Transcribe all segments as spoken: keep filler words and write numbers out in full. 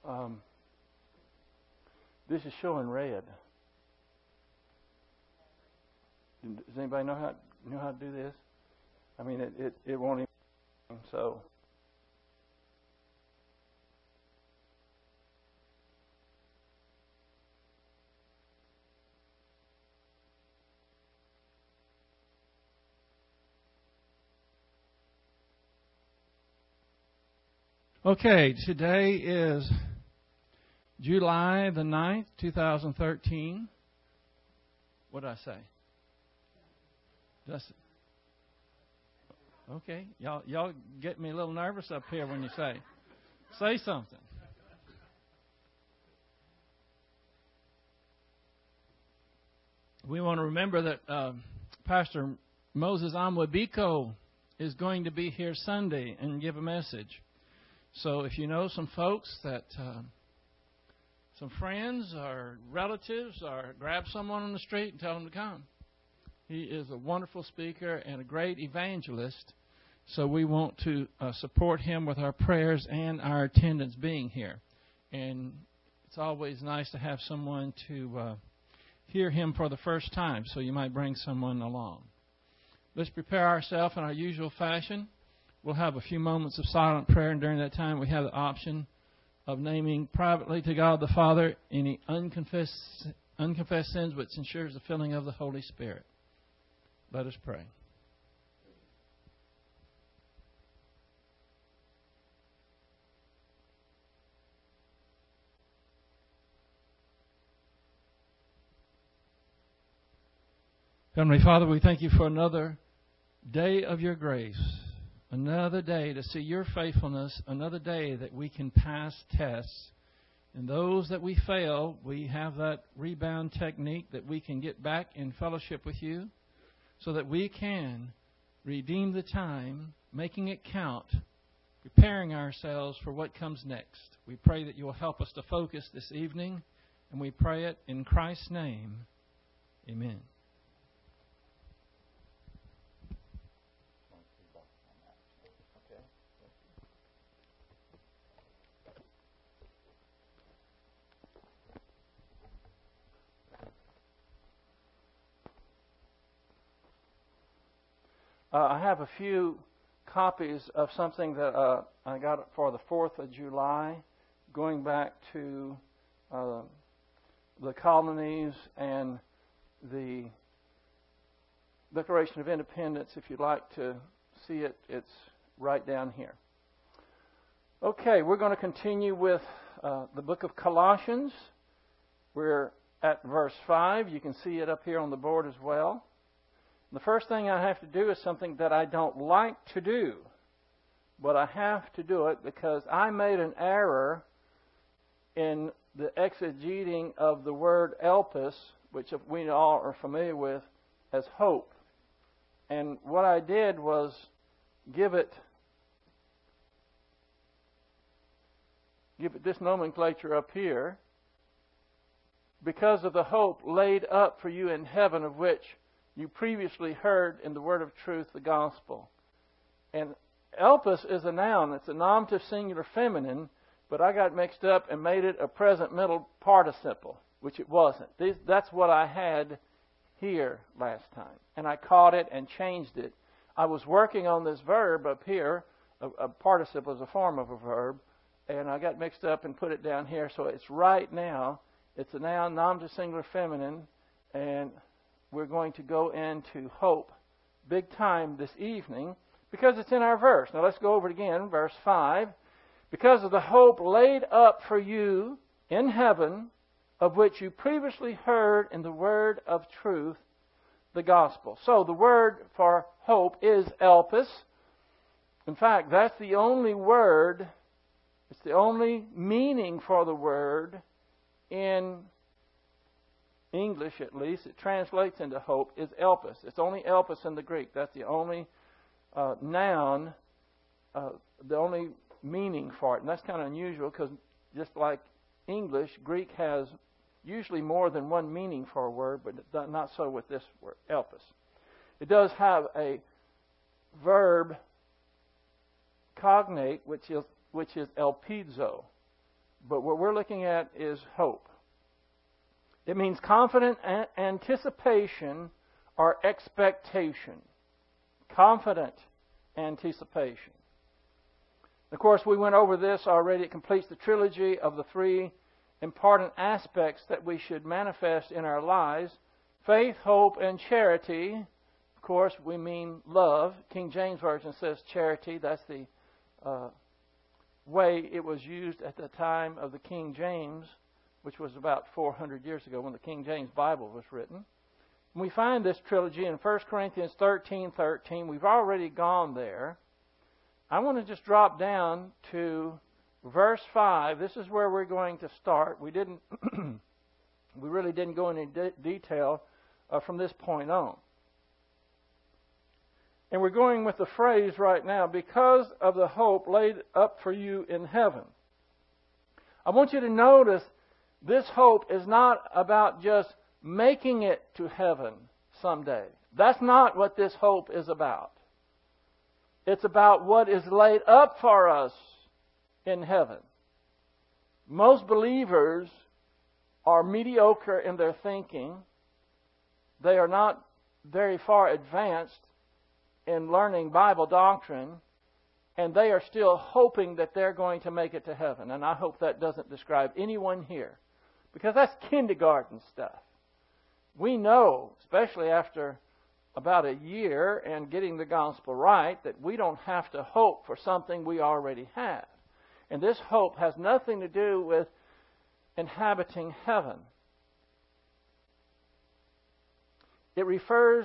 Um, this is showing red. Does anybody know how know how to do this? I mean, it, it, it won't even, so. Okay, today is July the ninth, two thousand thirteen. What did I say? Just, okay, y'all y'all get me a little nervous up here when you say. Say something. We want to remember that uh, Pastor Moses Amwabiko is going to be here Sunday and give a message. So if you know some folks that, uh, some friends or relatives, or grab someone on the street and tell them to come. He is a wonderful speaker and a great evangelist. So we want to uh, support him with our prayers and our attendance being here. And it's always nice to have someone to uh, hear him for the first time. So you might bring someone along. Let's prepare ourselves in our usual fashion. We'll have a few moments of silent prayer, and during that time we have the option of naming privately to God the Father any unconfessed, unconfessed sins, which ensures the filling of the Holy Spirit. Let us pray. Heavenly Father, we thank you for another day of your grace. Another day to see your faithfulness, another day that we can pass tests. And those that we fail, we have that rebound technique that we can get back in fellowship with you so that we can redeem the time, making it count, preparing ourselves for what comes next. We pray that you will help us to focus this evening, and we pray it in Christ's name. Amen. Uh, I have a few copies of something that uh, I got for the fourth of July, going back to uh, the colonies and the Declaration of Independence. If you'd like to see it, it's right down here. Okay, we're going to continue with uh, the book of Colossians. We're at verse five. You can see it up here on the board as well. The first thing I have to do is something that I don't like to do, but I have to do it because I made an error in the exegeting of the word elpis, which we all are familiar with as hope. And what I did was give it, give it this nomenclature up here, because of the hope laid up for you in heaven, of which you previously heard in the word of truth, the gospel. And elpis is a noun. It's a nominative singular feminine, but I got mixed up and made it a present middle participle, which it wasn't. These, that's what I had here last time. And I caught it and changed it. I was working on this verb up here. A, a participle is a form of a verb. And I got mixed up and put it down here. So it's right now. It's a noun, nominative singular feminine. And we're going to go into hope big time this evening because it's in our verse. Now let's go over it again, verse five. Because of the hope laid up for you in heaven, of which you previously heard in the word of truth, the gospel. So the word for hope is elpis. In fact, that's the only word, it's the only meaning for the word in English, at least, it translates into hope, is elpis. It's only elpis in the Greek. That's the only uh, noun, uh, the only meaning for it. And that's kind of unusual because just like English, Greek has usually more than one meaning for a word, but not so with this word, elpis. It does have a verb cognate, which is which is elpizo. but what we're looking at is hope. It means confident a- anticipation or expectation. Confident anticipation. Of course, we went over this already. It completes the trilogy of the three important aspects that we should manifest in our lives: faith, hope, and charity. Of course, we mean love. King James Version says charity. That's the uh, way it was used at the time of the King James, which was about four hundred years ago when the King James Bible was written. We find this trilogy in First Corinthians thirteen thirteen. We've already gone there. I want to just drop down to verse five. This is where we're going to start. We didn't, we really didn't go into de- detail uh, from this point on. And we're going with the phrase right now, because of the hope laid up for you in heaven. I want you to notice this hope is not about just making it to heaven someday. That's not what this hope is about. It's about what is laid up for us in heaven. Most believers are mediocre in their thinking. They are not very far advanced in learning Bible doctrine, and they are still hoping that they're going to make it to heaven. And I hope that doesn't describe anyone here, because that's kindergarten stuff. We know, especially after about a year and getting the gospel right, that we don't have to hope for something we already have. And this hope has nothing to do with inhabiting heaven. It refers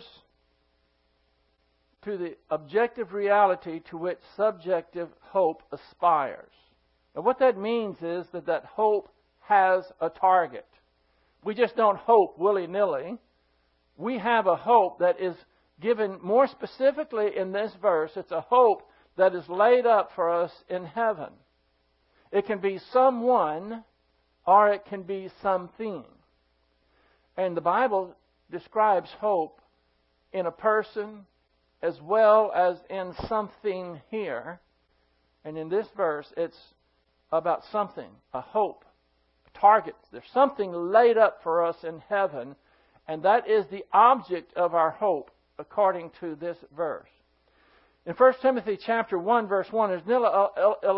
to the objective reality to which subjective hope aspires. And what that means is that that hope has a target. We just don't hope willy-nilly. We have a hope that is given more specifically in this verse. It's a hope that is laid up for us in heaven. It can be someone or it can be something. And the Bible describes hope in a person as well as in something here. And in this verse, it's about something, a hope, a target. There's something laid up for us in heaven, and that is the object of our hope, according to this verse. In First Timothy chapter one, verse one, there's nil,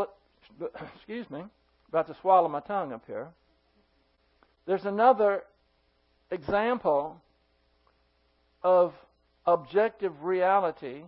excuse me, about to swallow my tongue up here. There's another example of objective reality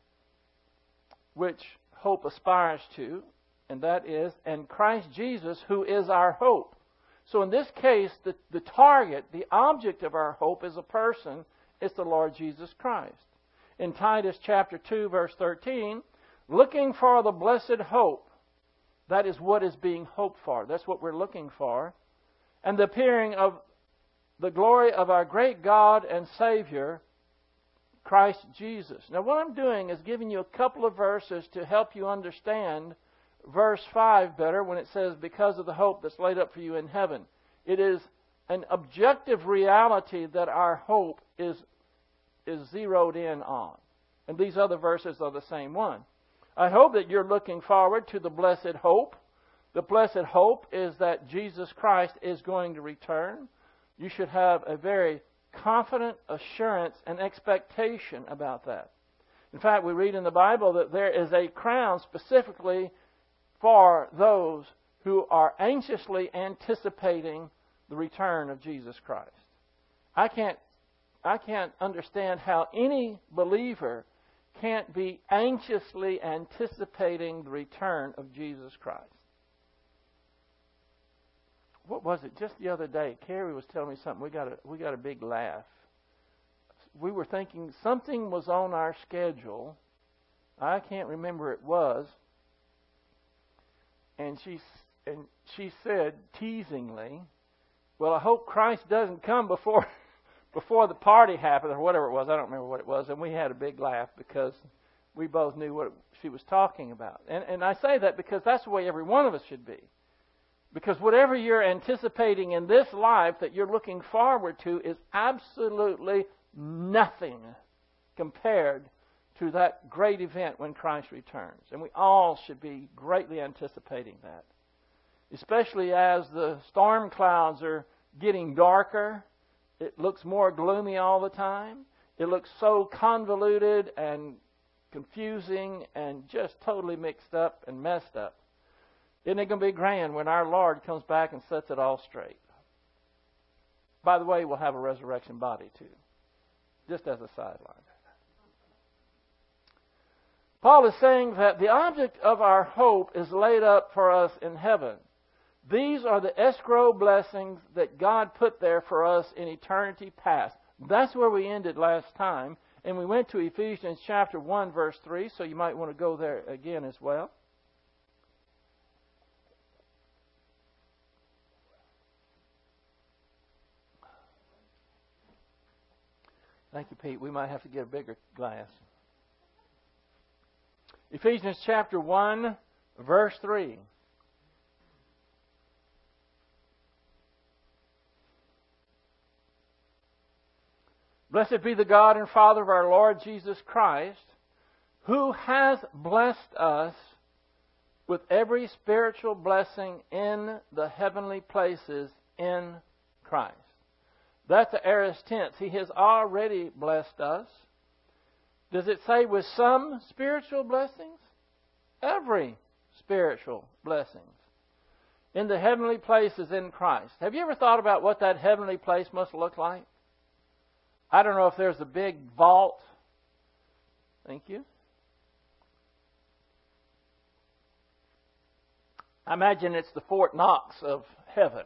which hope aspires to, and that is, and Christ Jesus, who is our hope. So in this case, the, the target, the object of our hope is a person. It's the Lord Jesus Christ. In Titus chapter two, verse thirteen, looking for the blessed hope. That is what is being hoped for. That's what we're looking for. And the appearing of the glory of our great God and Savior, Christ Jesus. Now what I'm doing is giving you a couple of verses to help you understand verse five better when it says, because of the hope that's laid up for you in heaven. It is an objective reality that our hope is, is zeroed in on. And these other verses are the same one. I hope that you're looking forward to the blessed hope. The blessed hope is that Jesus Christ is going to return. You should have a very confident assurance and expectation about that. In fact, we read in the Bible that there is a crown specifically for those who are anxiously anticipating the return of Jesus Christ. I can't, I can't understand how any believer can't be anxiously anticipating the return of Jesus Christ. What was it? Just the other day, Carrie was telling me something. We got a, we got a big laugh. We were thinking something was on our schedule. I can't remember it was. And she, and she said, teasingly, well, I hope Christ doesn't come before before the party happens, or whatever it was. I don't remember what it was. And we had a big laugh because we both knew what she was talking about. And, and I say that because that's the way every one of us should be. Because whatever you're anticipating in this life that you're looking forward to is absolutely nothing compared to that great event when Christ returns. And we all should be greatly anticipating that. especially as the storm clouds are getting darker. It looks more gloomy all the time. It looks so convoluted and confusing and just totally mixed up and messed up. Isn't it going to be grand when our Lord comes back and sets it all straight? By the way, we'll have a resurrection body too, just as a sideline. Paul is saying that the object of our hope is laid up for us in heaven. These are the escrow blessings that God put there for us in eternity past. That's where we ended last time. And we went to Ephesians chapter one, verse three, so you might want to go there again as well. Thank you, Pete. We might have to get a bigger glass. Ephesians chapter one, verse three. Blessed be the God and Father of our Lord Jesus Christ, who has blessed us with every spiritual blessing in the heavenly places in Christ. That's the aorist tense. He has already blessed us. Does it say with some spiritual blessings? Every spiritual blessings in the heavenly places in Christ. Have you ever thought about what that heavenly place must look like? I don't know if there's a big vault. Thank you. I imagine it's the Fort Knox of heaven.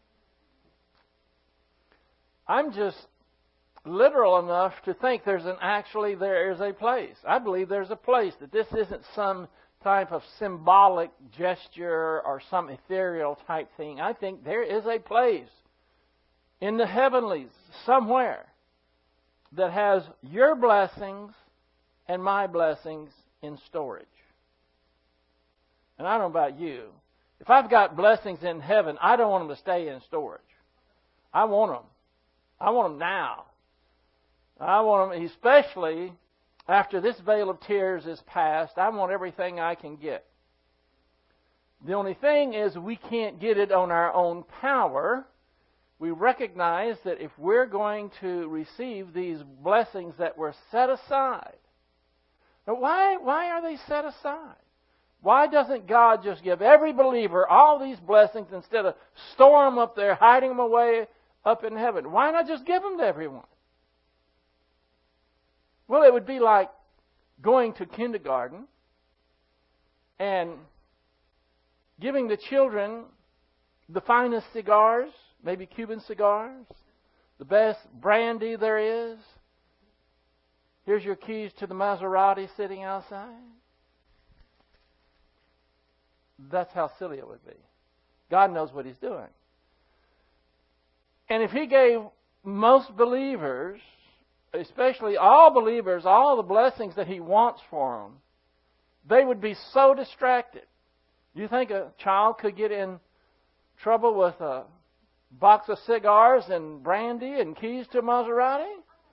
I'm just literal enough to think there's an actually there is a place. I believe there's a place, that this isn't some type of symbolic gesture or some ethereal type thing. I think there is a place in the heavenlies somewhere that has your blessings and my blessings in storage. And I don't know about you. If I've got blessings in heaven, I don't want them to stay in storage. I want them. I want them now. I want them, especially after this veil of tears is passed, I want everything I can get. The only thing is we can't get it on our own power. We recognize that if we're going to receive these blessings that were set aside, now why, why are they set aside? Why doesn't God just give every believer all these blessings instead of store them up there, hiding them away up in heaven? Why not just give them to everyone? Well, it would be like going to kindergarten and giving the children the finest cigars, maybe Cuban cigars, the best brandy there is. Here's your keys to the Maserati sitting outside. That's how silly it would be. God knows what He's doing. And if He gave most believers, especially all believers, all the blessings that He wants for them, they would be so distracted. You think a child could get in trouble with a box of cigars and brandy and keys to a Maserati?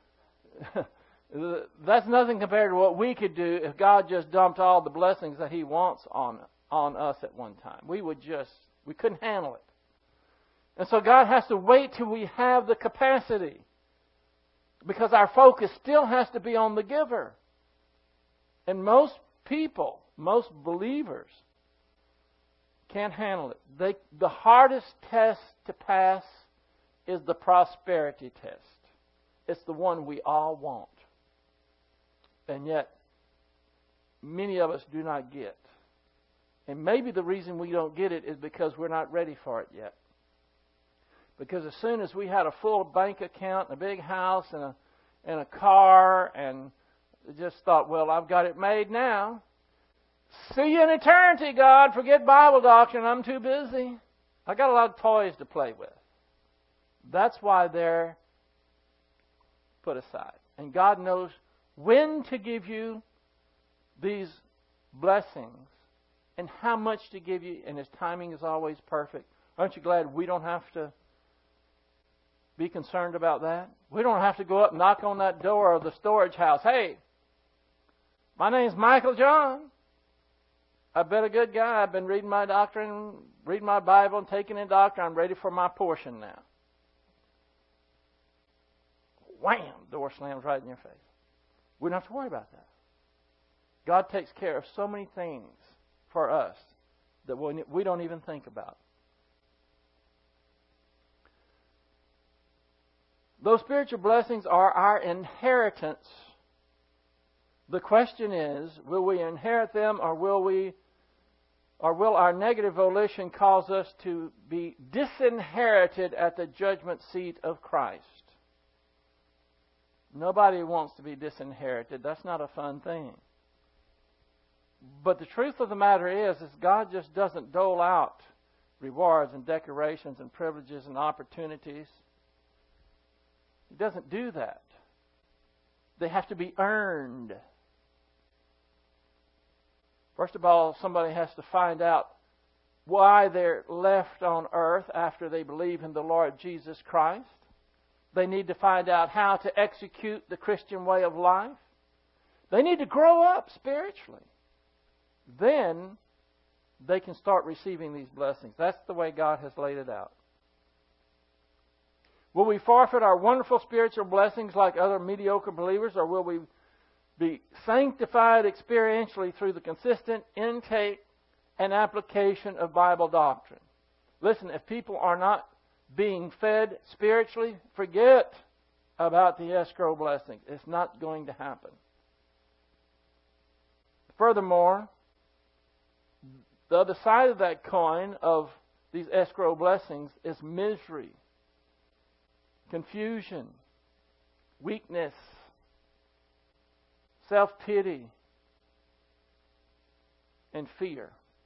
That's nothing compared to what we could do if God just dumped all the blessings that He wants on on us at one time. We would just, we couldn't handle it. And so God has to wait till we have the capacity, because our focus still has to be on the giver. And most people, most believers, can't handle it. They, the hardest test to pass is the prosperity test. It's the one we all want. And yet, many of us do not get. And maybe the reason we don't get it is because we're not ready for it yet. Because as soon as we had a full bank account, and a big house, and a and a car, and just thought, well, I've got it made now. See you in eternity, God. Forget Bible doctrine. I'm too busy. I got a lot of toys to play with. That's why they're put aside. And God knows when to give you these blessings and how much to give you, and His timing is always perfect. Aren't you glad we don't have to be concerned about that? We don't have to go up and knock on that door of the storage house. Hey, my name's Michael John. I've been a good guy. I've been reading my doctrine reading my Bible and taking in doctrine. I'm ready for my portion now. Wham! Door slams right in your face. We don't have to worry about that. God takes care of so many things for us that we don't even think about. Those spiritual blessings are our inheritance. The question is, will we inherit them, or will we, or will our negative volition cause us to be disinherited at the judgment seat of Christ? Nobody wants to be disinherited. That's not a fun thing. But the truth of the matter is, is God just doesn't dole out rewards and decorations and privileges and opportunities. He doesn't do that. They have to be earned. First of all, somebody has to find out why they're left on earth after they believe in the Lord Jesus Christ. They need to find out how to execute the Christian way of life. They need to grow up spiritually. Then they can start receiving these blessings. That's the way God has laid it out. Will we forfeit our wonderful spiritual blessings like other mediocre believers, or will we be sanctified experientially through the consistent intake and application of Bible doctrine? Listen, if people are not being fed spiritually, forget about the escrow blessings. It's not going to happen. Furthermore, the other side of that coin of these escrow blessings is misery, confusion, weakness, self-pity, and fear.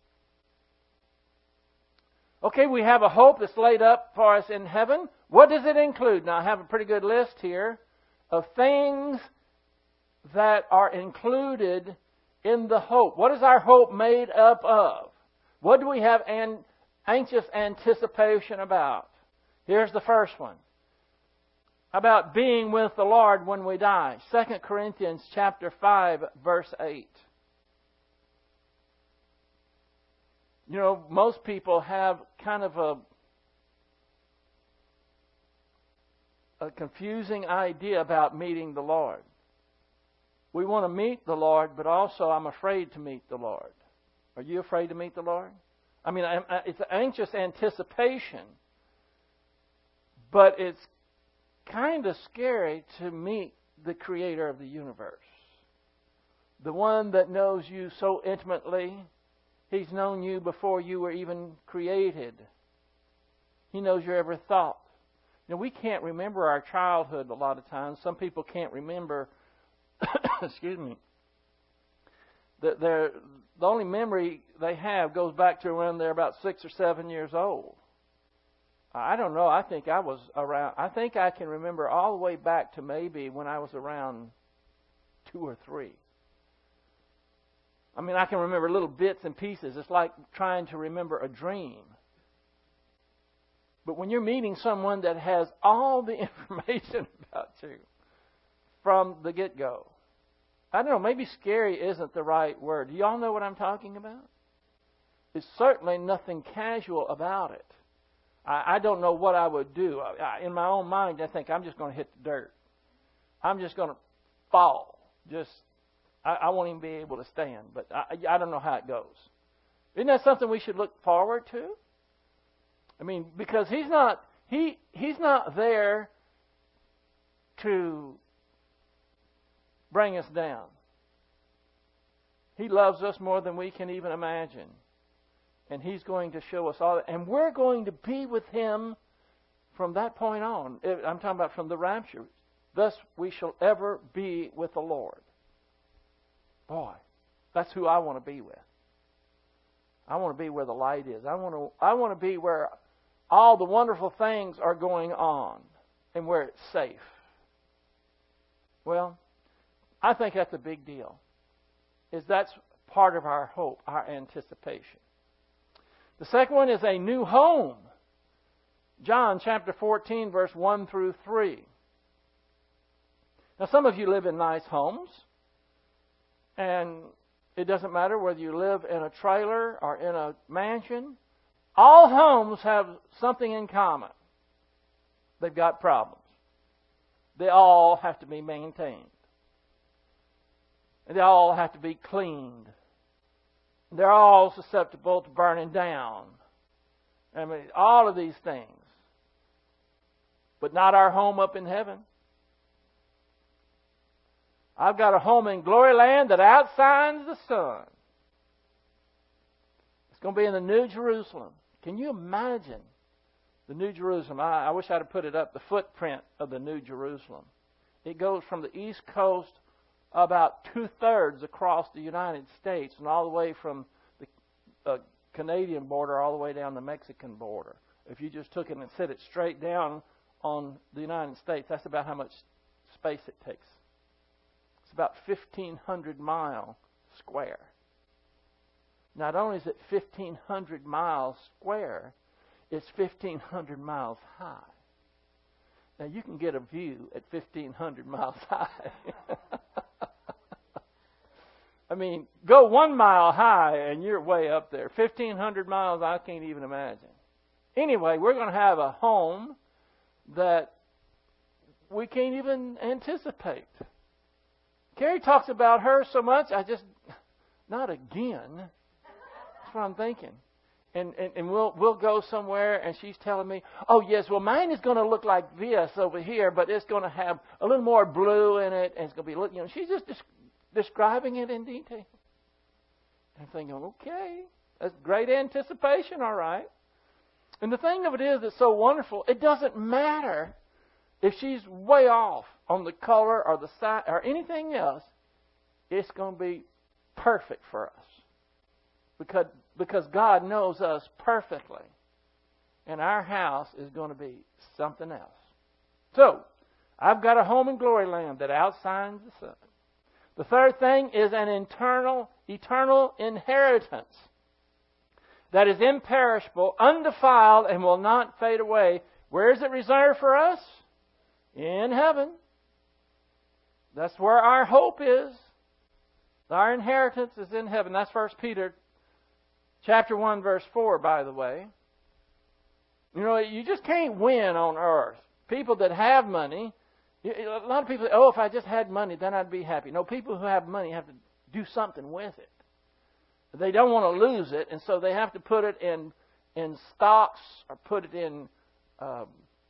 Okay, we have a hope that's laid up for us in heaven. What does it include? Now, I have a pretty good list here of things that are included in the hope. What is our hope made up of? What do we have an anxious anticipation about? Here's the first one. About being with the Lord when we die. Second Corinthians chapter five, verse eight. You know, most people have kind of a, a confusing idea about meeting the Lord. We want to meet the Lord, but also I'm afraid to meet the Lord. Are you afraid to meet the Lord? I mean, it's an anxious anticipation, but it's kind of scary to meet the Creator of the universe. The one that knows you so intimately. He's known you before you were even created. He knows your every thought. You know, we can't remember our childhood a lot of times. Some people can't remember, excuse me, that they're, the only memory they have goes back to when they're about six or seven years old. I don't know. I think I was around, I think I can remember all the way back to maybe when I was around two or three. I mean, I can remember little bits and pieces. It's like trying to remember a dream. But when you're meeting someone that has all the information about you from the get-go, I don't know, maybe scary isn't the right word. Do y'all know what I'm talking about? There's certainly nothing casual about it. I, I don't know what I would do. I, in my own mind, I think I'm just going to hit the dirt. I'm just going to fall. Just I, I won't even be able to stand, but I, I don't know how it goes. Isn't that something we should look forward to? I mean, because he's not he he's not there to bring us down. He loves us more than we can even imagine. And He's going to show us all that. And we're going to be with Him from that point on. I'm talking about from the rapture. Thus we shall ever be with the Lord. Boy, that's who I want to be with. I want to be where the light is. I want to I want to be where all the wonderful things are going on and where it's safe. Well, I think that's a big deal. Is that's part of our hope, our anticipation. The second one is a new home. John chapter fourteen, verse one through three. Now, some of you live in nice homes, and it doesn't matter whether you live in a trailer or in a mansion All homes have something in common. They've got problems. They all have to be maintained. And they all have to be cleaned. They're all susceptible to burning down. I mean, all of these things. But not our home up in heaven. I've got a home in glory land that outshines the sun. It's going to be in the New Jerusalem. Can you imagine the New Jerusalem? I, I wish I'd have put it up, the footprint of the New Jerusalem. It goes from the East Coast about two-thirds across the United States and all the way from the uh, Canadian border all the way down the Mexican border. If you just took it and set it straight down on the United States, that's about how much space it takes. It's about fifteen hundred miles square. Not only is it fifteen hundred miles square, it's fifteen hundred miles high. Now, you can get a view at fifteen hundred miles high. I mean, go one mile high and you're way up there. fifteen hundred miles, I can't even imagine. Anyway, we're going to have a home that we can't even anticipate. Carrie talks about her so much, I just, not again. That's what I'm thinking. And, and, and we'll we'll go somewhere, and she's telling me, oh, yes, well, mine is going to look like this over here, but it's going to have a little more blue in it, and it's going to be, you know, she's just des- describing it in detail. I'm thinking, okay, that's great anticipation, all right. And the thing of it is, it's so wonderful, it doesn't matter if she's way off on the color or the size or anything else, it's going to be perfect for us. Because, because God knows us perfectly. And our house is going to be something else. So, I've got a home in glory land that outshines the sun. The third thing is an internal, eternal inheritance that is imperishable, undefiled, and will not fade away. Where is it reserved for us? In heaven. That's where our hope is. Our inheritance is in heaven. That's First Peter chapter one, verse four, by the way. You know, you just can't win on earth. People that have money, a lot of people say, oh, if I just had money, then I'd be happy. No, people who have money have to do something with it. They don't want to lose it, and so they have to put it in in stocks or put it in um,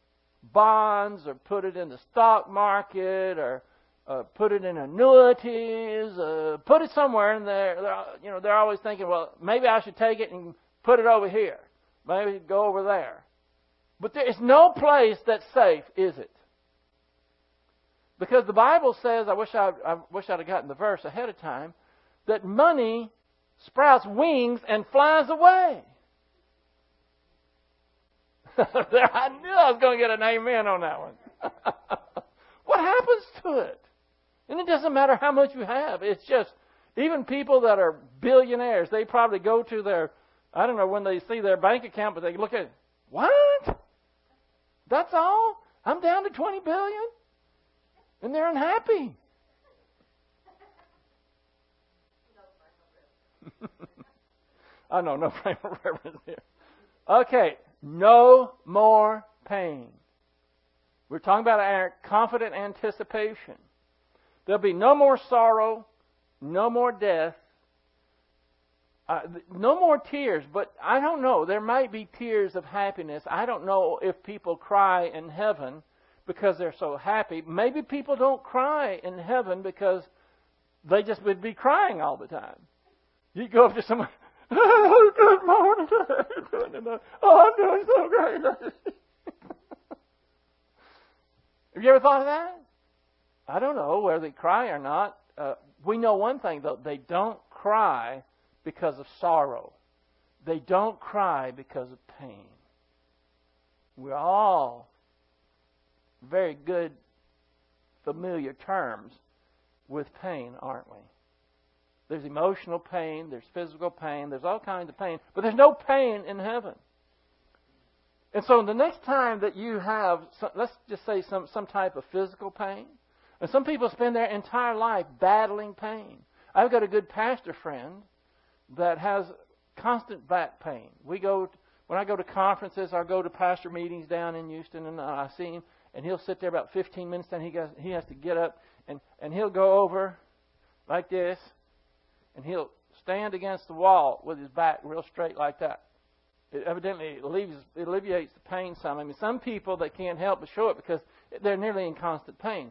bonds or put it in the stock market or uh, put it in annuities. Uh, put it somewhere, and they're, they're you know they're always thinking, well, maybe I should take it and put it over here. Maybe go over there. But there is no place that's safe, is it? Because the Bible says, I wish I, I wish I'd have gotten the verse ahead of time, that money sprouts wings and flies away. There, I knew I was going to get an amen on that one. What happens to it? And it doesn't matter how much you have. It's just, even people that are billionaires, they probably go to their, I don't know when they see their bank account, but they look at it, what? That's all? I'm down to twenty billion? And they're unhappy. I know, no frame of reference here. Okay, no more pain. We're talking about our confident anticipation. There'll be no more sorrow, no more death, uh, no more tears. But I don't know. There might be tears of happiness. I don't know if people cry in heaven because they're so happy. Maybe people don't cry in heaven because they just would be crying all the time. You go up to someone, oh, good morning. Oh, I'm doing so great. Have you ever thought of that? I don't know whether they cry or not. Uh, we know one thing, though. They don't cry because of sorrow. They don't cry because of pain. We're all very good, familiar terms with pain, aren't we? There's emotional pain, there's physical pain, there's all kinds of pain, but there's no pain in heaven. And so the next time that you have, some, let's just say some, some type of physical pain, and some people spend their entire life battling pain. I've got a good pastor friend that has constant back pain. We go when I go to conferences, I go to pastor meetings down in Houston, and I see him, and he'll sit there about fifteen minutes, then he goes, he has to get up, and, and he'll go over like this, and he'll stand against the wall with his back real straight like that. It evidently alleviates, it alleviates the pain some. I mean, some people, they can't help but show it because they're nearly in constant pain.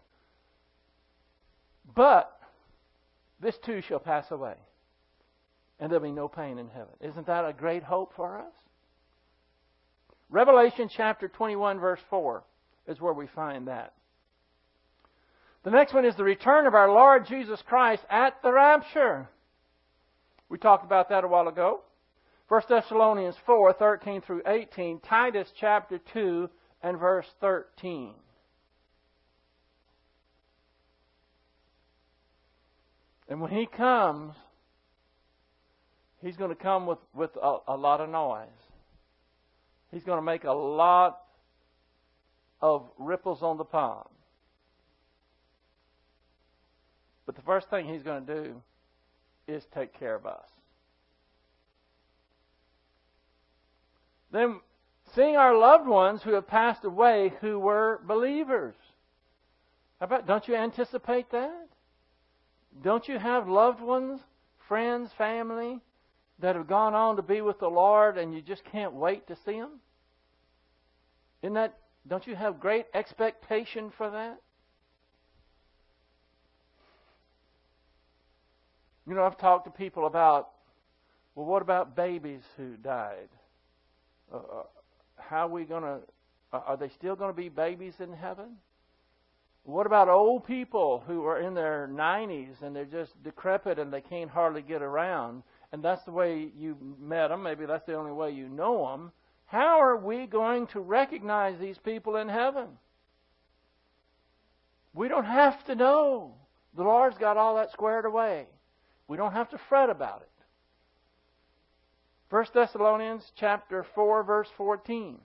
But this too shall pass away, and there'll be no pain in heaven. Isn't that a great hope for us? Revelation chapter twenty-one, verse four is where we find that. The next one is the return of our Lord Jesus Christ at the rapture. We talked about that a while ago. First Thessalonians four, thirteen through eighteen, Titus chapter two and verse thirteen. And when He comes, He's going to come with, with a, a lot of noise. He's going to make a lot of ripples on the pond. But the first thing He's going to do is take care of us. Then, seeing our loved ones who have passed away who were believers. How about, don't you anticipate that? Don't you have loved ones, friends, family that have gone on to be with the Lord and you just can't wait to see them? Isn't that, don't you have great expectation for that? You know, I've talked to people about, well, what about babies who died? Uh, how are we going to, are they still going to be babies in heaven? What about old people who are in their nineties and they're just decrepit and they can't hardly get around? And that's the way you met them. Maybe that's the only way you know them. How are we going to recognize these people in heaven? We don't have to know. The Lord's got all that squared away. We don't have to fret about it. First Thessalonians chapter four, verse fourteen.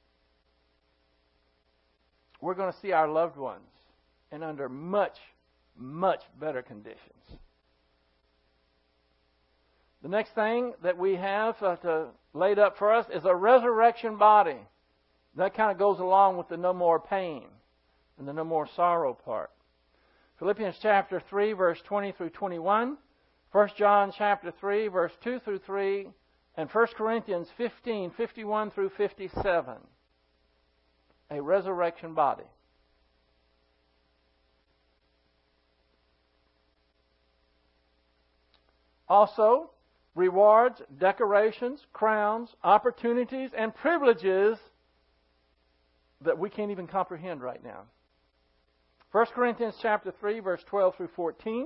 We're going to see our loved ones and under much, much better conditions. The next thing that we have uh, to, laid up for us is a resurrection body. That kind of goes along with the no more pain and the no more sorrow part. Philippians chapter three, verse twenty through twenty-one. First John chapter three, verse two through three. And First Corinthians fifteen, fifty-one through fifty-seven. A resurrection body. Also, rewards, decorations, crowns, opportunities, and privileges that we can't even comprehend right now. First Corinthians chapter three, verse twelve through fourteen.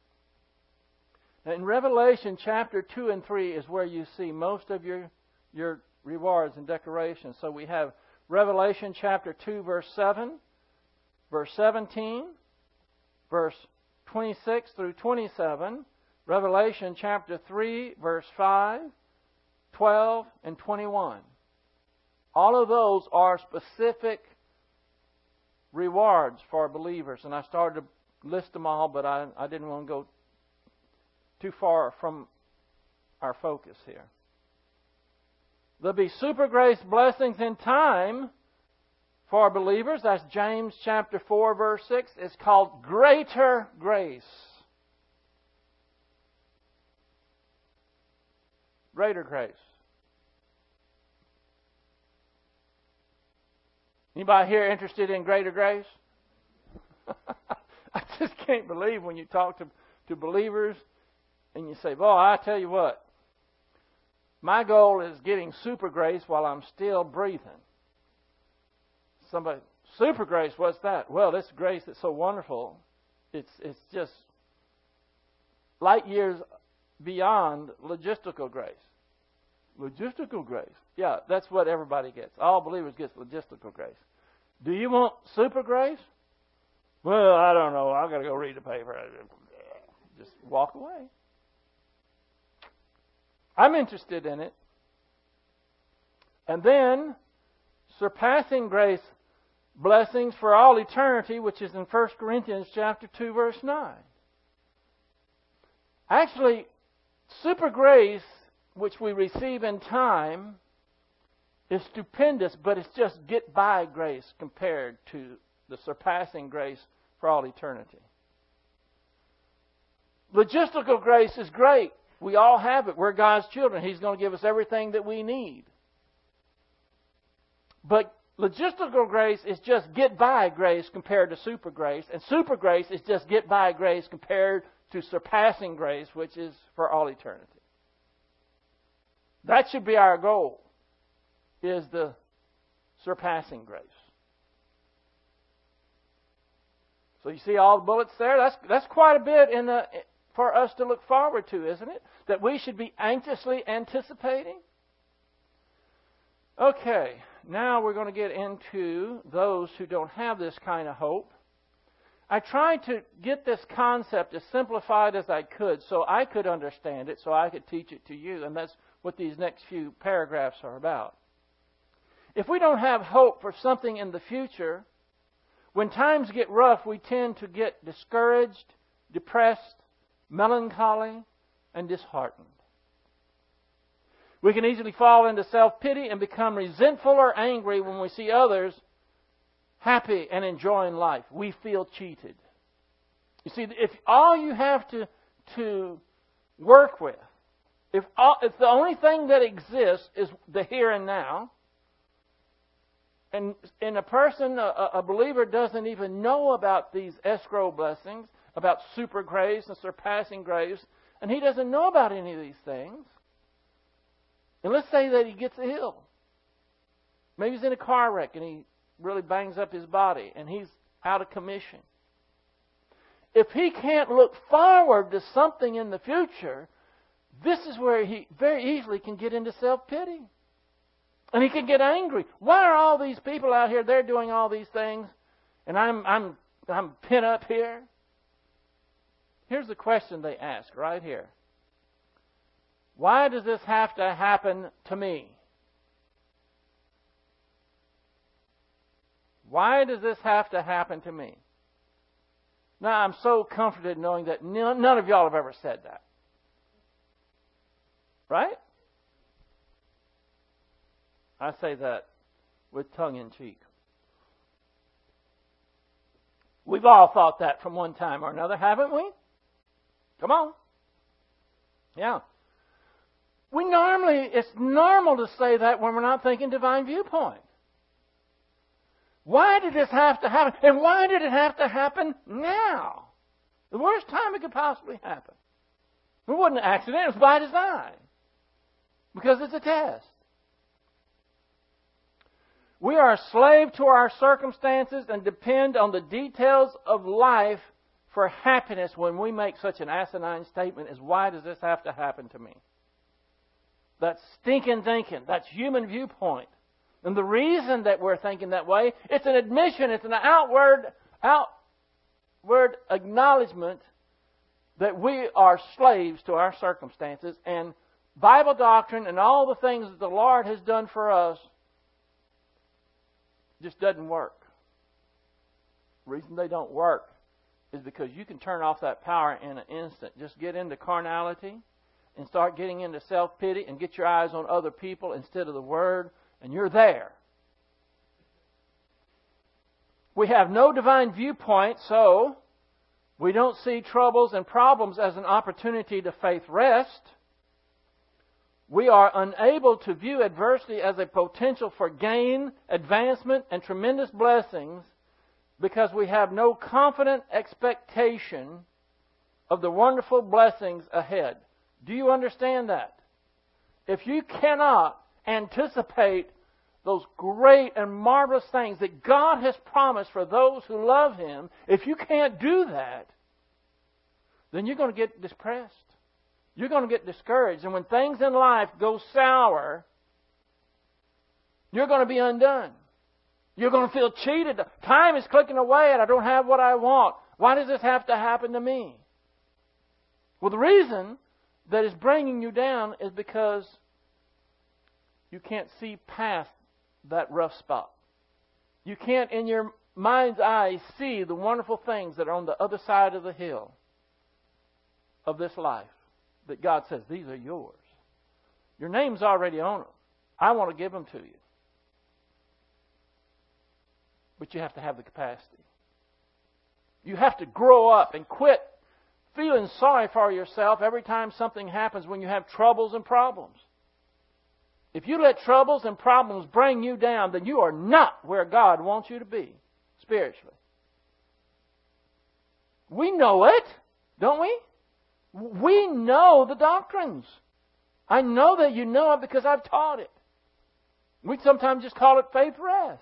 In Revelation chapter two and three is where you see most of your, your rewards and decorations. So we have Revelation chapter two, verse seven, verse seventeen, verse twenty-six through twenty-seven, Revelation chapter three, verse five, twelve, and twenty-one. All of those are specific rewards for believers. And I started to list them all, but I, I didn't want to go too far from our focus here. There'll be super grace blessings in time for believers. That's James chapter four, verse six. It's called greater grace. Greater grace. Anybody here interested in greater grace? I just can't believe when you talk to, to believers and you say, well, I tell you what, my goal is getting super grace while I'm still breathing. Somebody, super grace, what's that? Well, this grace that's so wonderful, it's it's just light years beyond logistical grace. Logistical grace. Yeah, that's what everybody gets. All believers get logistical grace. Do you want super grace? Well, I don't know. I've got to go read the paper. Just walk away. I'm interested in it. And then, surpassing grace blessings for all eternity, which is in First Corinthians chapter two, verse nine. Actually, super grace, which we receive in time, is stupendous, but it's just get by grace compared to the surpassing grace for all eternity. Logistical grace is great. We all have it. We're God's children. He's going to give us everything that we need. But logistical grace is just get by grace compared to super grace. And super grace is just get by grace compared to surpassing grace, which is for all eternity. That should be our goal, is the surpassing grace. So you see all the bullets there? That's that's quite a bit in the, for us to look forward to, isn't it? That we should be anxiously anticipating. Okay, now we're going to get into those who don't have this kind of hope. I tried to get this concept as simplified as I could so I could understand it, so I could teach it to you, and that's what these next few paragraphs are about. If we don't have hope for something in the future, when times get rough, we tend to get discouraged, depressed, melancholy, and disheartened. We can easily fall into self-pity and become resentful or angry when we see others happy and enjoying life. We feel cheated. You see, if all you have to, to work with, if, all, if the only thing that exists is the here and now, and, and a person, a, a believer, doesn't even know about these escrow blessings, about super grace and surpassing grace, and he doesn't know about any of these things, and let's say that he gets ill. Maybe he's in a car wreck and he really bangs up his body and he's out of commission. If he can't look forward to something in the future, this is where he very easily can get into self-pity. And he can get angry. Why are all these people out here, they're doing all these things, and I'm I'm I'm pent up here? Here's the question they ask right here. Why does this have to happen to me? Why does this have to happen to me? Now, I'm so comforted knowing that none of y'all have ever said that. Right? I say that with tongue in cheek. We've all thought that from one time or another, haven't we? Come on. Yeah. We normally, it's normal to say that when we're not thinking divine viewpoint. Why did this have to happen? And why did it have to happen now? The worst time it could possibly happen. It wasn't an accident, it was by design. Because it's a test. We are a slave to our circumstances and depend on the details of life for happiness when we make such an asinine statement as, why does this have to happen to me? That's stinking thinking. That's human viewpoint. And the reason that we're thinking that way, it's an admission, it's an outward, outward acknowledgement that we are slaves to our circumstances, and Bible doctrine and all the things that the Lord has done for us just doesn't work. The reason they don't work is because you can turn off that power in an instant. Just get into carnality and start getting into self-pity and get your eyes on other people instead of the Word, and you're there. We have no divine viewpoint, so we don't see troubles and problems as an opportunity to faith rest. We are unable to view adversity as a potential for gain, advancement, and tremendous blessings because we have no confident expectation of the wonderful blessings ahead. Do you understand that? If you cannot anticipate those great and marvelous things that God has promised for those who love Him, if you can't do that, then you're going to get depressed. You're going to get discouraged. And when things in life go sour, you're going to be undone. You're going to feel cheated. Time is clicking away and I don't have what I want. Why does this have to happen to me? Well, the reason that is bringing you down is because you can't see past that rough spot. You can't, in your mind's eye, see the wonderful things that are on the other side of the hill of this life that God says, these are yours. Your name's already on them. I want to give them to you. But you have to have the capacity. You have to grow up and quit feeling sorry for yourself every time something happens when you have troubles and problems. If you let troubles and problems bring you down, then you are not where God wants you to be spiritually. We know it, don't we? We know the doctrines. I know that you know it because I've taught it. We sometimes just call it faith rest.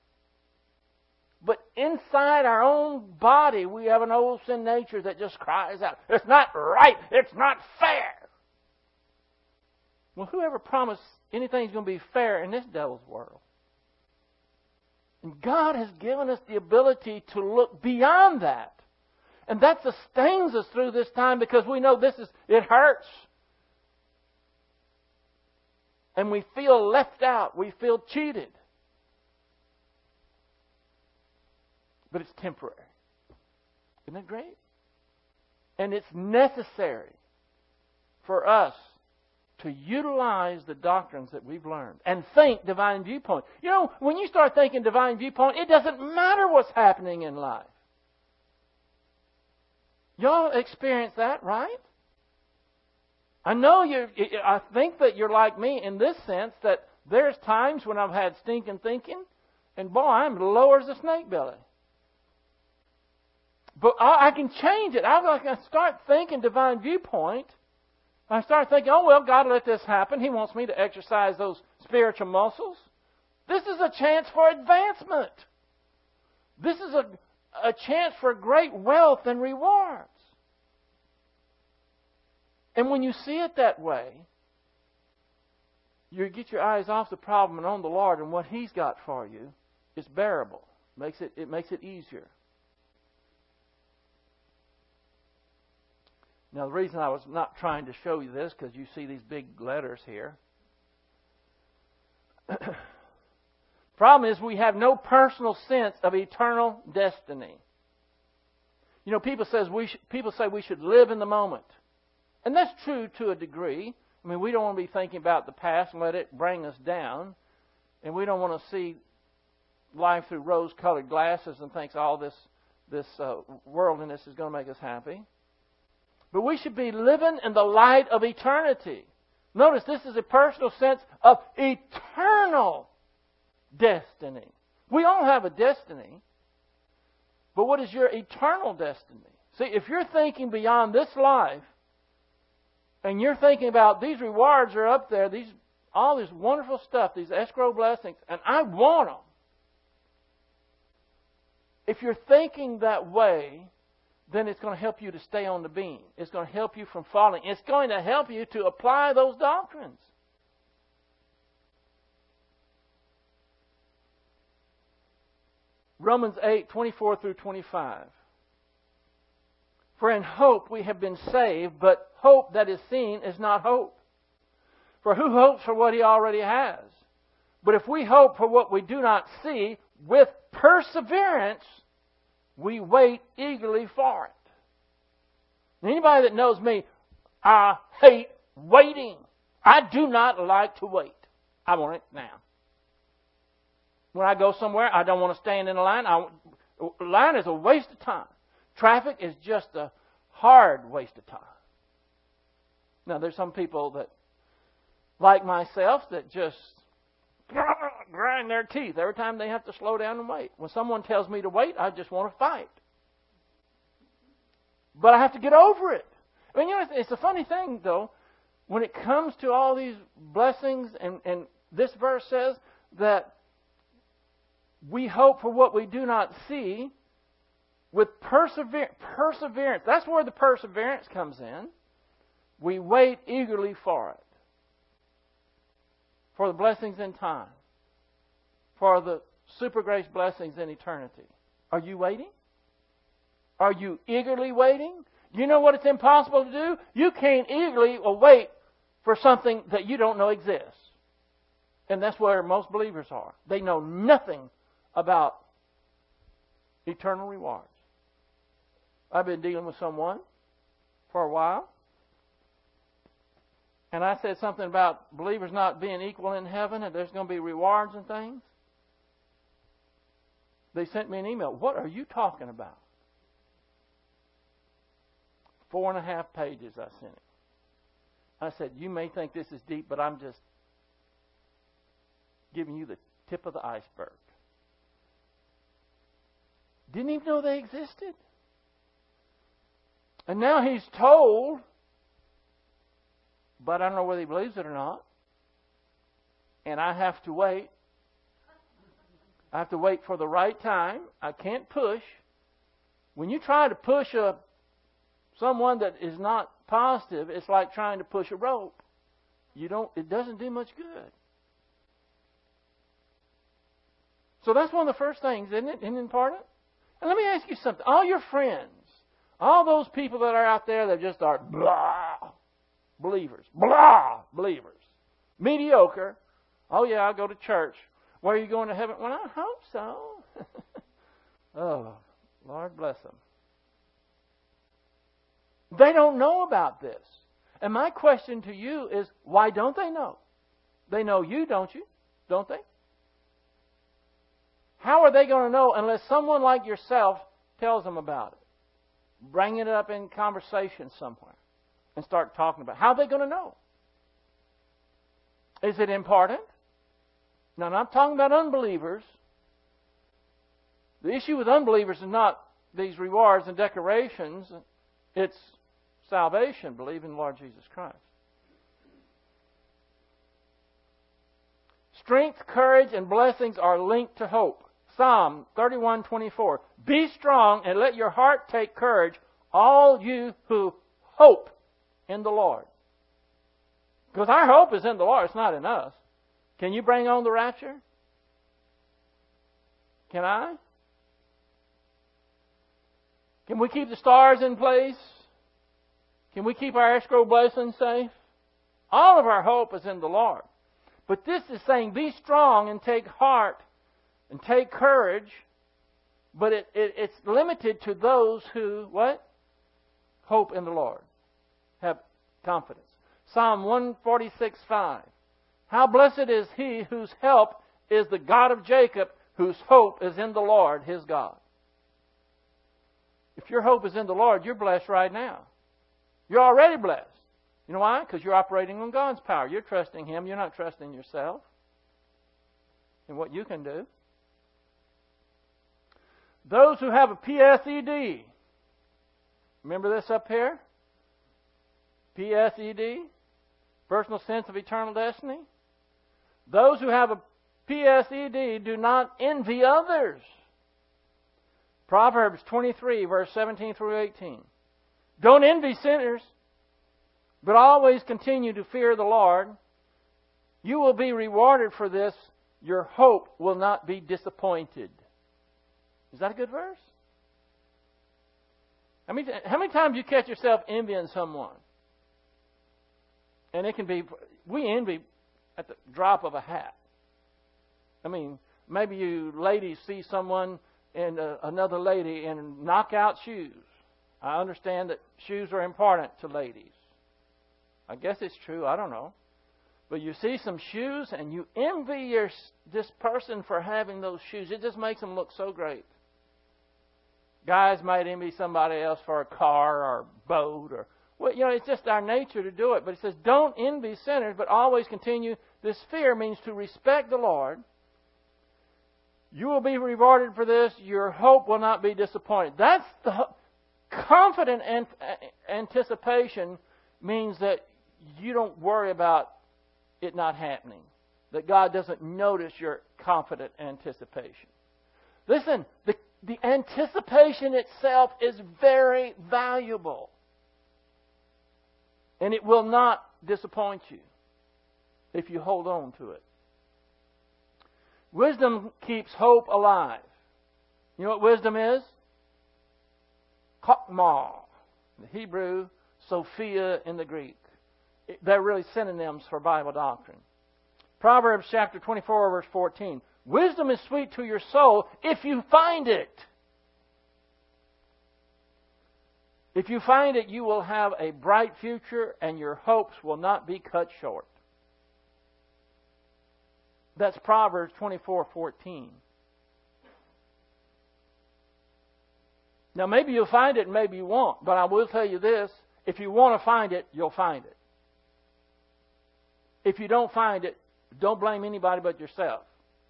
But inside our own body, we have an old sin nature that just cries out, it's not right, it's not fair. Well, whoever promised anything's going to be fair in this devil's world? And God has given us the ability to look beyond that. And that sustains us through this time because we know this is, it hurts. And we feel left out. We feel cheated. But it's temporary. Isn't that great? And it's necessary for us to utilize the doctrines that we've learned and think divine viewpoint. You know, when you start thinking divine viewpoint, it doesn't matter what's happening in life. Y'all experience that, right? I know you. I think that you're like me in this sense that there's times when I've had stinking thinking, and boy, I'm low as a snake belly. But I can change it. I can start thinking divine viewpoint. I start thinking, oh, well, God let this happen. He wants me to exercise those spiritual muscles. This is a chance for advancement. This is a, a chance for great wealth and rewards. And when you see it that way, you get your eyes off the problem and on the Lord and what He's got for you. It's bearable. Makes it, it makes it easier. Now, the reason I was not trying to show you this, because you see these big letters here. Problem is, we have no personal sense of eternal destiny. You know, people says we sh- people say we should live in the moment. And that's true to a degree. I mean, we don't want to be thinking about the past and let it bring us down. And we don't want to see life through rose-colored glasses and think all this, this uh, worldliness is going to make us happy. But we should be living in the light of eternity. Notice this is a personal sense of eternal destiny. We all have a destiny. But what is your eternal destiny? See, if you're thinking beyond this life, and you're thinking about these rewards are up there, these all this wonderful stuff, these escrow blessings, and I want them. If you're thinking that way, then it's going to help you to stay on the beam. It's going to help you from falling. It's going to help you to apply those doctrines. Romans eight, twenty-four through twenty-five. For in hope we have been saved, but hope that is seen is not hope. For who hopes for what he already has? But if we hope for what we do not see, with perseverance we wait eagerly for it. Anybody that knows me, I hate waiting. I do not like to wait. I want it now. When I go somewhere, I don't want to stand in a line. I, a line is a waste of time. Traffic is just a hard waste of time. Now, there's some people that, like myself, that just grind their teeth every time they have to slow down and wait. When someone tells me to wait, I just want to fight. But I have to get over it. I mean, you know, it's a funny thing, though, when it comes to all these blessings, and, and this verse says that we hope for what we do not see with persever- perseverance. That's where the perseverance comes in. We wait eagerly for it. For the blessings in time. For the super grace blessings in eternity. Are you waiting? Are you eagerly waiting? You know what it's impossible to do? You can't eagerly wait for something that you don't know exists. And that's where most believers are. They know nothing about eternal rewards. I've been dealing with someone for a while. And I said something about believers not being equal in heaven and there's going to be rewards and things. They sent me an email. What are you talking about? Four and a half pages I sent it. I said, you may think this is deep, but I'm just giving you the tip of the iceberg. Didn't even know they existed. And now he's told, but I don't know whether he believes it or not. And I have to wait. I have to wait for the right time. I can't push. When you try to push a someone that is not positive, it's like trying to push a rope. You don't. It doesn't do much good. So that's one of the first things, isn't it? Isn't it important? And let me ask you something. All your friends, all those people that are out there that just are blah believers, blah believers, mediocre. Oh yeah, I'll go to church. Where are you going to heaven? Well, I hope so. Oh, Lord bless them. They don't know about this. And my question to you is, why don't they know? They know you, don't you? Don't they? How are they going to know unless someone like yourself tells them about it? Bring it up in conversation somewhere and start talking about it. How are they going to know? Is it important? Now, I'm not talking about unbelievers. The issue with unbelievers is not these rewards and decorations. It's salvation, believe in the Lord Jesus Christ. Strength, courage, and blessings are linked to hope. Psalm thirty-one twenty-four. Be strong and let your heart take courage, all you who hope in the Lord. Because our hope is in the Lord, it's not in us. Can you bring on the rapture? Can I? Can we keep the stars in place? Can we keep our escrow blessings safe? All of our hope is in the Lord. But this is saying be strong and take heart and take courage. But it, it, it's limited to those who, what? Hope in the Lord. Have confidence. Psalm one forty-six five. How blessed is he whose help is the God of Jacob, whose hope is in the Lord, his God. If your hope is in the Lord, you're blessed right now. You're already blessed. You know why? Because you're operating on God's power. You're trusting Him. You're not trusting yourself and what you can do. Those who have a P S E D. Remember this up here? P S E D. Personal sense of eternal destiny. Those who have a P S E D do not envy others. Proverbs twenty-three, verse seventeen through eighteen. Don't envy sinners, but always continue to fear the Lord. You will be rewarded for this. Your hope will not be disappointed. Is that a good verse? How many, how many times you catch yourself envying someone? And it can be, we envy at the drop of a hat. I mean, maybe you ladies see someone and uh, another lady in knockout shoes. I understand that shoes are important to ladies. I guess it's true. I don't know. But you see some shoes and you envy your, this person for having those shoes. It just makes them look so great. Guys might envy somebody else for a car or boat or, well, you know, it's just our nature to do it. But it says, don't envy sinners, but always continue. This fear means to respect the Lord. You will be rewarded for this. Your hope will not be disappointed. That's the confident anticipation means that you don't worry about it not happening. That God doesn't notice your confident anticipation. Listen, the, the anticipation itself is very valuable. And it will not disappoint you if you hold on to it. Wisdom keeps hope alive. You know what wisdom is? Chokmah in the Hebrew, Sophia in the Greek. They're really synonyms for Bible doctrine. Proverbs chapter twenty-four, verse fourteen. Wisdom is sweet to your soul if you find it. If you find it, you will have a bright future and your hopes will not be cut short. That's Proverbs twenty-four fourteen. Now, maybe you'll find it and maybe you won't. But I will tell you this. If you want to find it, you'll find it. If you don't find it, don't blame anybody but yourself.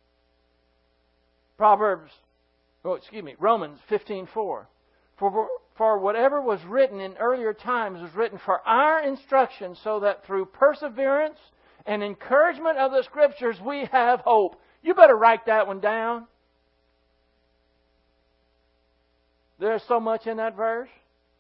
Proverbs, oh, excuse me, Romans fifteen four. For, for whatever was written in earlier times was written for our instruction, so that through perseverance and encouragement of the Scriptures we have hope. You better write that one down. There's so much in that verse.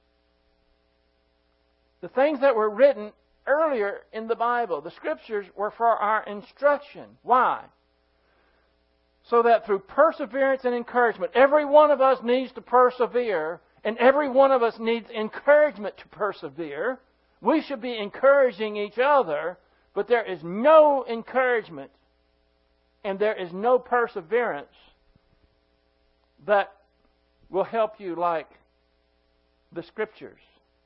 The things that were written earlier in the Bible, the Scriptures, were for our instruction. Why? So that through perseverance and encouragement, every one of us needs to persevere, and every one of us needs encouragement to persevere. We should be encouraging each other, but there is no encouragement and there is no perseverance that will help you like the Scriptures.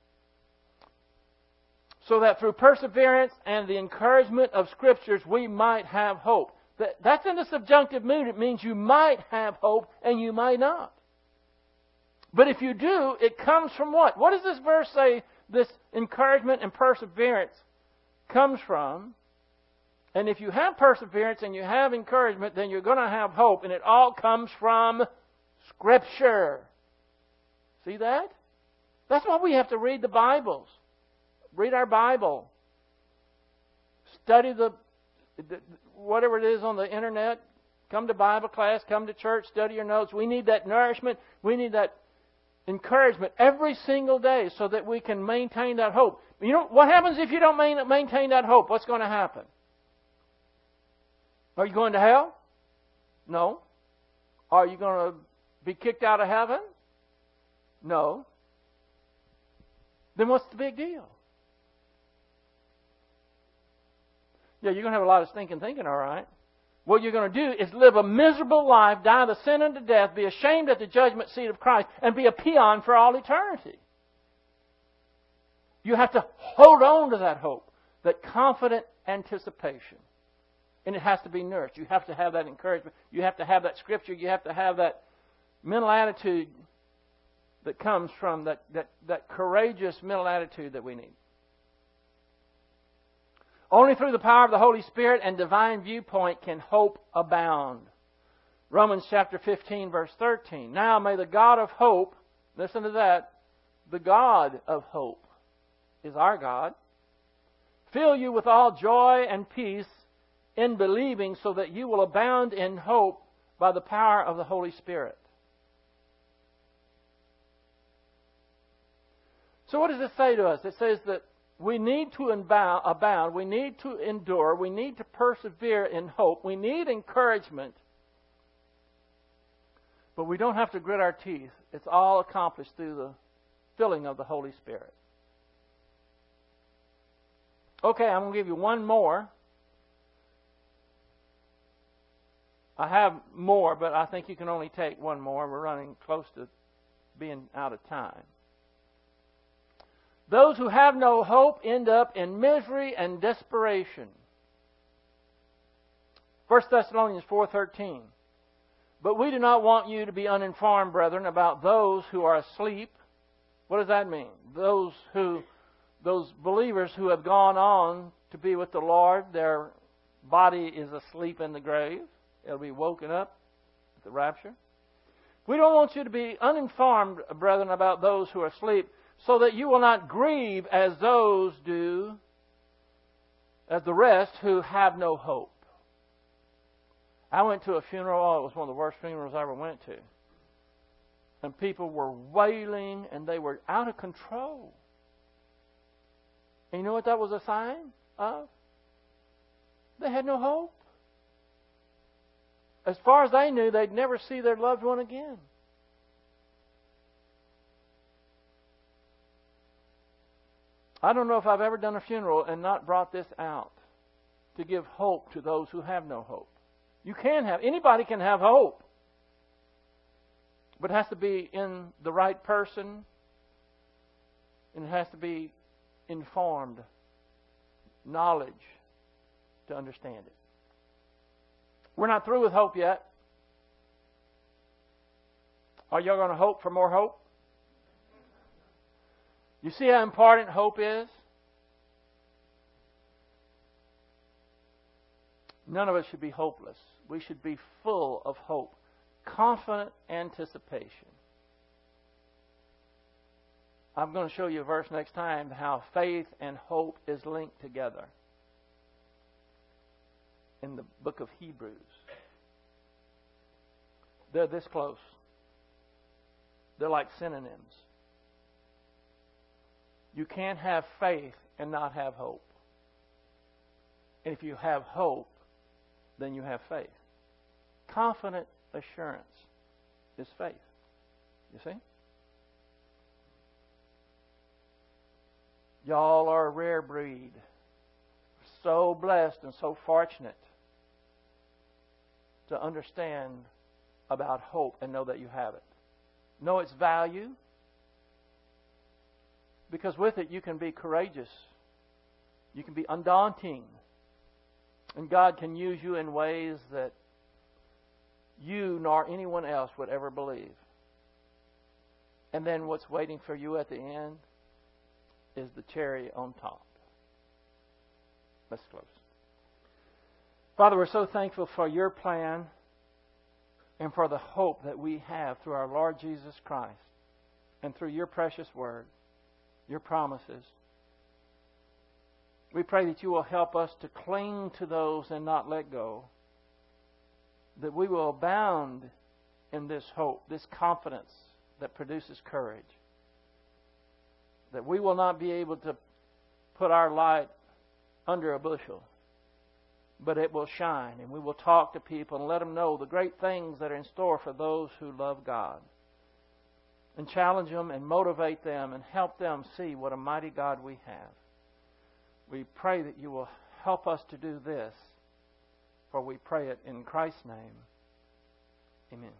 So that through perseverance and the encouragement of Scriptures we might have hope. That's in the subjunctive mood. It means you might have hope and you might not. But if you do, it comes from what? What does this verse say this encouragement and perseverance comes from? And if you have perseverance and you have encouragement, then you're going to have hope. And it all comes from Scripture. See that? That's why we have to read the Bibles. Read our Bible. Study the, the whatever it is on the internet. Come to Bible class. Come to church. Study your notes. We need that nourishment. We need that encouragement every single day so that we can maintain that hope. You know, what happens if you don't maintain that hope? What's going to happen? Are you going to hell? No. Are you going to be kicked out of heaven? No. Then what's the big deal? Yeah, you're going to have a lot of stinking thinking, all right. What you're going to do is live a miserable life, die the sin unto death, be ashamed at the judgment seat of Christ, and be a peon for all eternity. You have to hold on to that hope, that confident anticipation. And it has to be nourished. You have to have that encouragement. You have to have that Scripture. You have to have that mental attitude that comes from that, that, that courageous mental attitude that we need. Only through the power of the Holy Spirit and divine viewpoint can hope abound. Romans chapter fifteen, verse thirteen. Now may the God of hope, listen to that, the God of hope is our God, fill you with all joy and peace in believing, so that you will abound in hope by the power of the Holy Spirit. So what does it say to us? It says that we need to abound, we need to endure, we need to persevere in hope, we need encouragement, but we don't have to grit our teeth. It's all accomplished through the filling of the Holy Spirit. Okay, I'm going to give you one more. I have more, but I think you can only take one more. We're running close to being out of time. Those who have no hope end up in misery and desperation. First Thessalonians four thirteen. But we do not want you to be uninformed, brethren, about those who are asleep. What does that mean? Those who, those believers who have gone on to be with the Lord, their body is asleep in the grave. It'll be woken up at the rapture. We don't want you to be uninformed, brethren, about those who are asleep, so that you will not grieve as those do, as the rest who have no hope. I went to a funeral. Oh, it was one of the worst funerals I ever went to. And people were wailing, and they were out of control. And you know what that was a sign of? They had no hope. As far as they knew, they'd never see their loved one again. I don't know if I've ever done a funeral and not brought this out to give hope to those who have no hope. You can have, anybody can have hope. But it has to be in the right person, and it has to be informed knowledge to understand it. We're not through with hope yet. Are you going to hope for more hope? You see how important hope is? None of us should be hopeless. We should be full of hope, confident anticipation. I'm going to show you a verse next time how faith and hope is linked together in the book of Hebrews. They're this close. They're like synonyms. You can't have faith and not have hope. And if you have hope, then you have faith. Confident assurance is faith. You see? Y'all are a rare breed. So blessed and so fortunate to understand about hope and know that you have it. Know its value. Because with it you can be courageous. You can be undaunting. And God can use you in ways that you nor anyone else would ever believe. And then what's waiting for you at the end is the cherry on top. Let's close. Father, we're so thankful for your plan and for the hope that we have through our Lord Jesus Christ and through your precious word, your promises. We pray that you will help us to cling to those and not let go. That we will abound in this hope, this confidence that produces courage. That we will not be able to put our light under a bushel, but it will shine, and we will talk to people and let them know the great things that are in store for those who love God. And challenge them and motivate them and help them see what a mighty God we have. We pray that you will help us to do this, for we pray it in Christ's name. Amen.